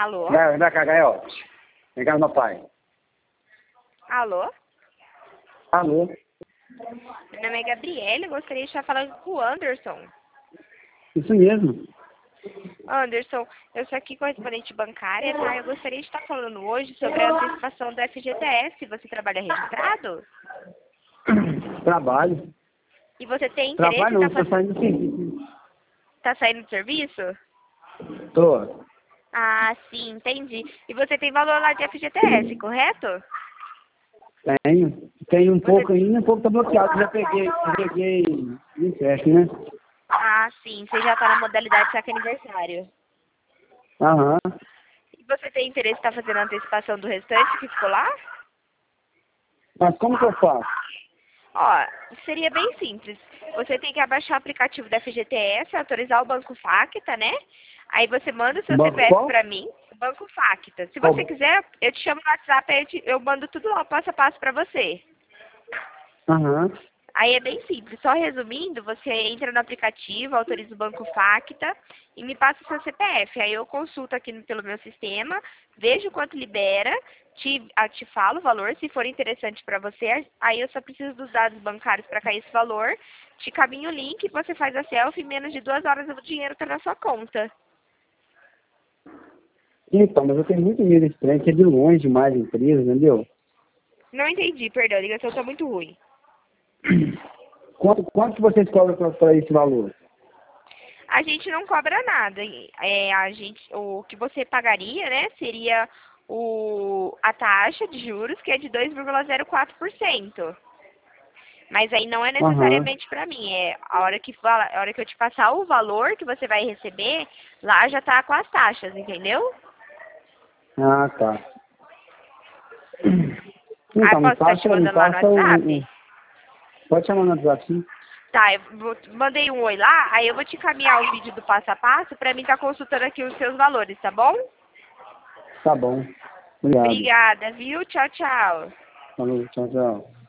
Alô? Vai cá, Gael. Vem cá, meu pai. Alô? Alô? Meu nome é Gabriela, eu gostaria de estar falando com o Anderson. Isso mesmo. Anderson, eu sou aqui correspondente bancária, tá? Eu gostaria de estar falando hoje sobre a antecipação do FGTS. Você trabalha registrado? Trabalho. E você tem interesse Trabalho em não, estar tô saindo do serviço. Tá saindo do serviço? Tô. Ah, sim, entendi. E você tem valor lá de FGTS, correto? Tenho. Tenho um Você... pouco ainda, um pouco tá bloqueado. Já peguei empréstimo, né? Ah, sim, você já tá na modalidade saque aniversário. Aham. E você tem interesse em estar fazendo a antecipação do restante que ficou lá? Mas como que eu faço? Ó, seria bem simples. Você tem que abaixar o aplicativo da FGTS, autorizar o Banco Facta, né? Aí você manda o seu Banco CPF qual? pra mim, Banco Facta. Se Qual? você quiser, eu te chamo no WhatsApp, eu mando tudo lá, passo a passo pra você. Aham. Aí é bem simples. Só resumindo, você entra no aplicativo, autoriza o Banco Facta e me passa o seu CPF. Aí eu consulto aqui pelo meu sistema, vejo quanto libera, te falo o valor, se for interessante para você. Aí eu só preciso dos dados bancários para cair esse valor. Te caminho o link, você faz a selfie, em menos de 2 horas o dinheiro está na sua conta. Então, mas eu tenho muito medo desse trem, que é de longe demais a empresa, entendeu? Não entendi, perdão, a ligação está muito ruim. Quanto que vocês cobram para esse valor? A gente não cobra nada. O que você pagaria, né, seria a taxa de juros, que é de 2,04%. Mas aí não é Aham. necessariamente para mim. É a hora que eu te passar o valor que você vai receber, lá já tá com as taxas, entendeu? Ah, tá. Aí Então, posso estar te me mandando lá no passa WhatsApp? Pode chamar no WhatsApp, sim. Tá, mandei um oi lá, aí eu vou te encaminhar o vídeo do passo a passo pra mim estar consultando aqui os seus valores, tá bom? Tá bom. Obrigado. Obrigada, viu? Tchau, tchau. Falou, tchau, tchau.